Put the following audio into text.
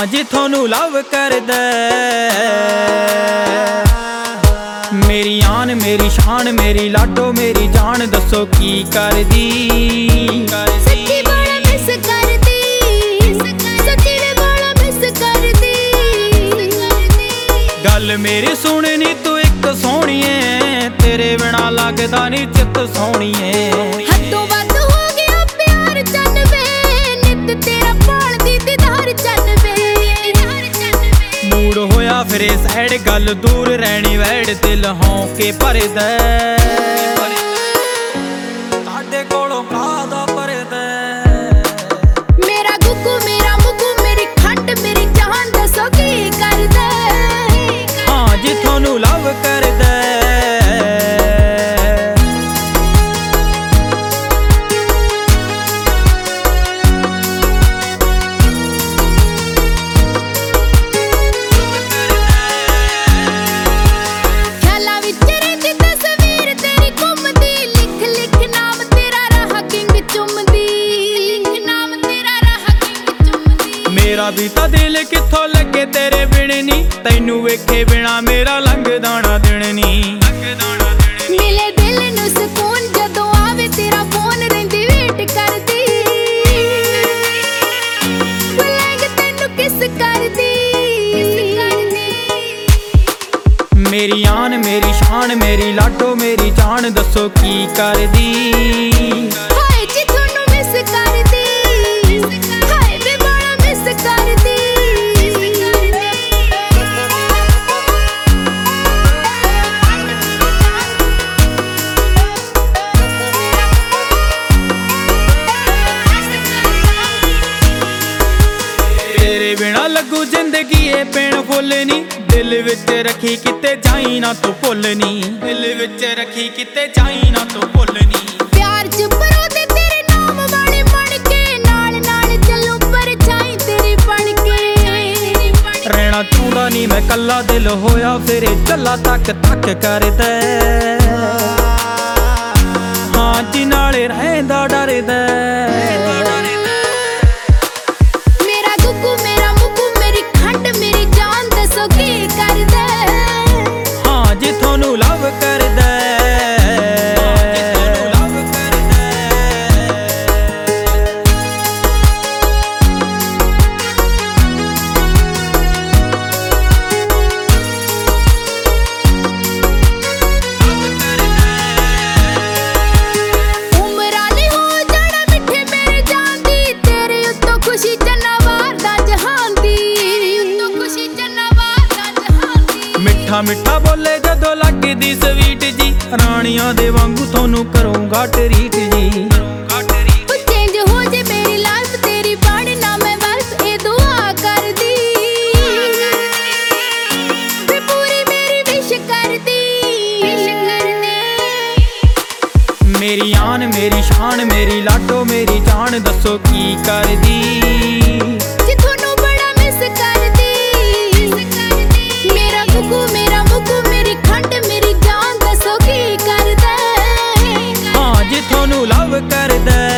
हाँ जी थोनू लव करदा मेरी आन मेरी शान मेरी लाडो मेरी जान दसो की करदी सच्ची बड़ा मिस करदी सच्ची ने बड़ा मिस करदी गल मेरी सुननी तू एक सोहणीए तेरे बिना लगदा नी चित सोहणीए हदों वध हो गया प्यार चन वे नित तेरा भालदी दीदार चन वे मूड होया फिर सैड गल दूर रहनी वैड दिल हों के भरदा ताडे कोलों कादा भरदा मेरा गुगू मेरा मुगू मेरी खंड मेरी जान दसो की करदा हाँ जी थोनू लव करदा मेरा भी ता दिल किथों लगे तेरे बिन नी तैनू वेखे बिना मेरा लंघदा ना दिन नी मिले दिल नू सुकून जदों आवे तेरा फोन रहिंदी वेट करदी बुलांग तैनू किस करदी मेरी आन मेरी शान मेरी लाडो मेरी जान दसो की करदी हाय जी थोनू मिस करदी हाय वे बड़ा मिस करदी तेरे बिना लगू जिंदगी ए पेन फुल नी दिल विच रखी किते जाई ना तू भुल नी दिल विच रखी किते जाई ना तू भुल नी प्यार च परो ते तेरे नाम वाले बन के नाल नाल चलूं पर छाई तेरी बन के रहना चाहुंदा नी मैं कल्ला दिल होया फिर चला तक तक करदा हाँ जी नाले रहंदा डरदा मेरा गुगू मेरा मुगू मेरी खंड मेरी जान दसो की करदा हाँ जी थोनू लव करदा खुशी जन्नवार दा जहान दी तो खुशी जन्नवार दा जहान दी मिठा मिठा बोले जदों लगदी स्वीट जी रानियां दे वांगू थोनू करूंगा ट्रीट जी चेंज हो जे मेरी लाइफ तेरी बाड़ी ना मैं बस ए दुआ कर दी ते पूरी मेरी विश कर दी मेरी आन मेरी शान मेरी लाडो मेरी जान दसो की करदी जी थोनू बड़ा मिस करदी मेरा गुगू मेरा मुगू मेरी खंड मेरी जान दसो की करदा हाँ जी थोनू लव करदा।